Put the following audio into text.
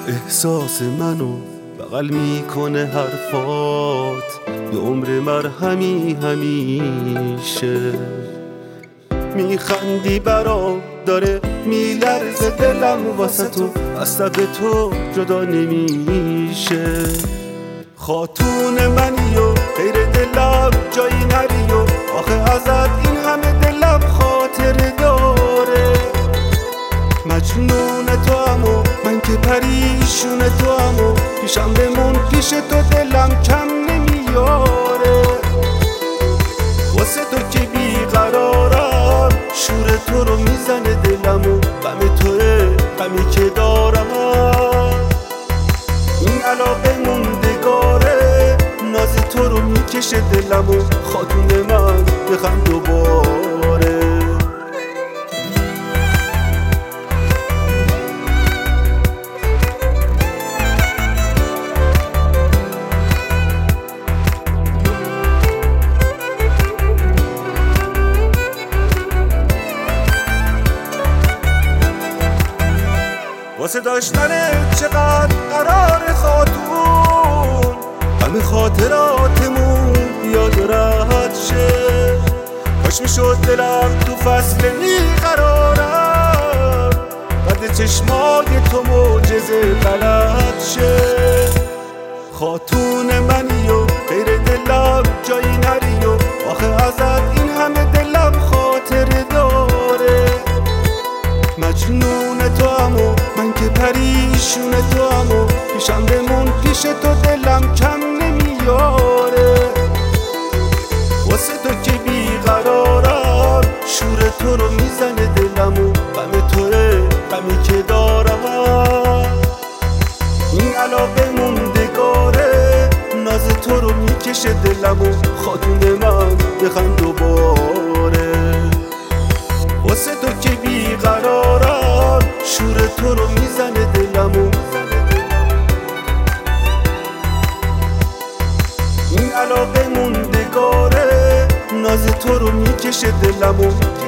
احساس منو بغل میکنه حرفات، یه عمر مرهمی همیشه. میخندی برا داره میلرزه دلم واسه تو، از لب تو جدا نمیشه. خاتون منی و غیر دلم جایی نری و آخه ازت این همه دلم خاطر داره. مجنون تو هم و من که پریشون تو هم و پیشم بمون پیش تو دلم کم نمیاره. واسه تو که بیقرارم شور تو رو میزنه دلم و غم توه غمی که دارم. این علاقه موندگاره ناز تو رو میکشه دلم و خاتون من بخند دوباره. واسه داشتن چقدر قرار خاتون، همه خاطراتمون بیاد رد شه. کاش میشد دلم تو فصل بیقرارم بعد چشمای تو معجزه غلط شه. خاتون منی و غیر دلم جایی نری و آخه ازت این همه دلم خاطر داره. مجنون تو هم و من که پریشون تو هم و پیشم بمون پیش تو دلم کم نمیاره. واسه تو که بیقرارم شور تو رو میزنه دلم و غم توه غمی که دارم. این علاقه موندگاره ناز تو رو میکشه دلم و خاتون من بخند دوباره. واسه تو که بیقرارم شور تو رو میزنه دلم و این علاقه موندگاره ناز تو رو میکشه دلم و